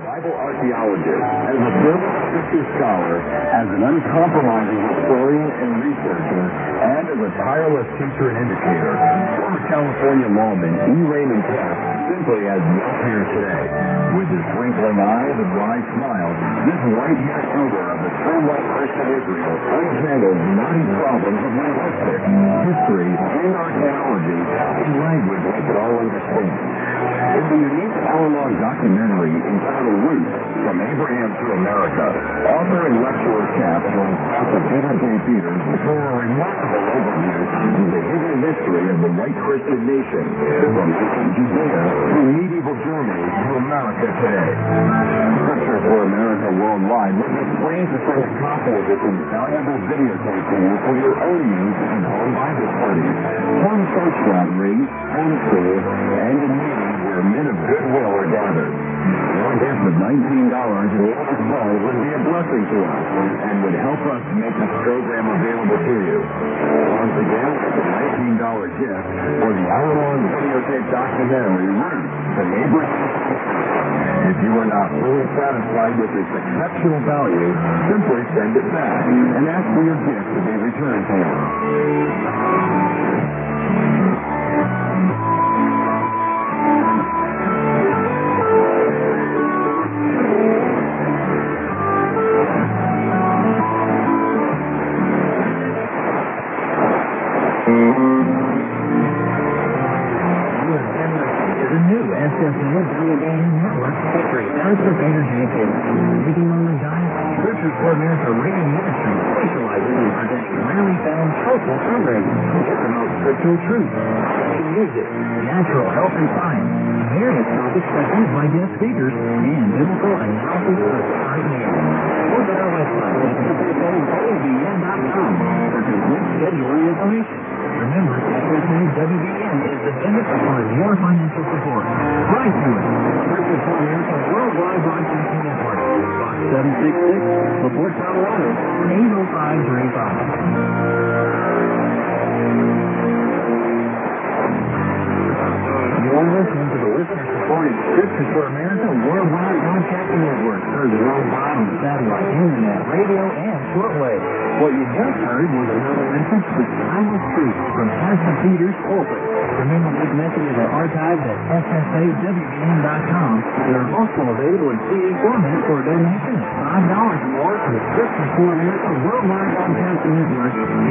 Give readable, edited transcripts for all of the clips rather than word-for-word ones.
Bible archaeologist, as a brilliant scripture scholar, as an uncompromising historian and researcher, and as a tireless teacher and educator, former California lawman E. Raymond Taft simply has no fear today. With his twinkling eyes and wide smile, this white-haired elder of the true white Christian Israel untangled knotty problems of linguistics, history, and archaeology in language we could all understand. In the unique hour-long documentary entitled Roots, From Abraham to America, author and lecturer Taft joins Pastor Peter J. Peters for a remarkable overview of the hidden history of the white Christian nation, from ancient Judea to medieval Germany to America today. Scriptures for America Worldwide was explained to send a copy of this invaluable videotape to you for your own use in home Bible studies, home church gatherings, homeschool, and in meetings where men of goodwill are gathered. Your gift of $19 in Lord's Call would be a blessing to us and would help us make this program available to you. Once again, the $19 gift for the hour-long videotape documentary Roots from Abraham. If you are not fully satisfied with this exceptional value, simply send it back and ask for your gift to be returned to you. Scriptures for America Radio Ministry specializes in presenting rarely found helpful programming that promotes scriptural truth, Christian music, natural health and science, various topics presented by guest speakers, and biblical analysis of current news. Visit our website at FSAWBN.com for complete scheduling information. Remember, FSAWBN is dependent upon your financial support. Write to us, Scriptures for America Worldwide Broadcasting Network, Box 766, LaPorte, Colorado, 80535. You're listening to the listener-supported Scriptures for America Worldwide Broadcasting Network, heard worldwide on satellite, internet, radio, and shortwave. What you just heard was another message to timeless truth from Pastor Peter's pulpit. Remember, these messages are archived at FSAWBN.com. They are also available in CD format for a donation of $5 or more to the Scriptures for America Worldwide Broadcasting Network.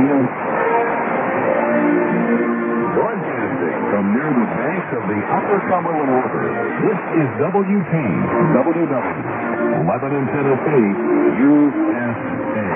Broadcasting from near the banks of the Upper Cumberland River, this is WKWW, Lebanon, Tennessee, USA.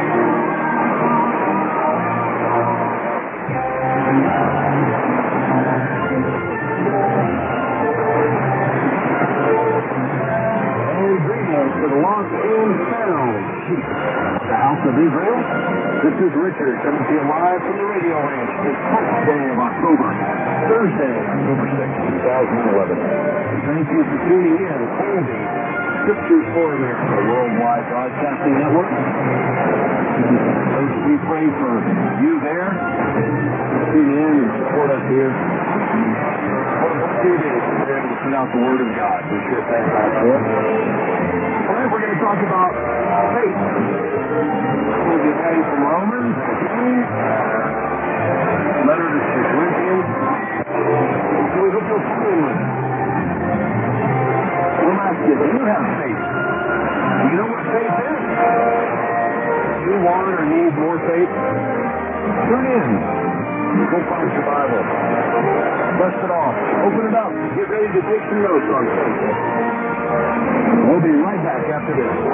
Greetings to the lost and found sheep of the House of Israel. This is Richard coming to you live from the radio ranch this 10th day of October, Thursday, October 6th, 2011. Thank you for tuning in to the Scriptures for America Worldwide Broadcasting Network. We pray for you there. Tune in and support us here. For the 2 days, we're able to put out the Word of God. We sure thank God for it. Tonight we're going to talk about faith. We'll be ready from Romans, letter to the Corinthians. So we hope you'll tune in with us. We'll ask you, do you have faith? Do you know what faith is? Do you want or need more faith? Tune in. Go find your Bible. Dust it off. Open it up. Get ready to take some notes on faith. We'll be right back after this.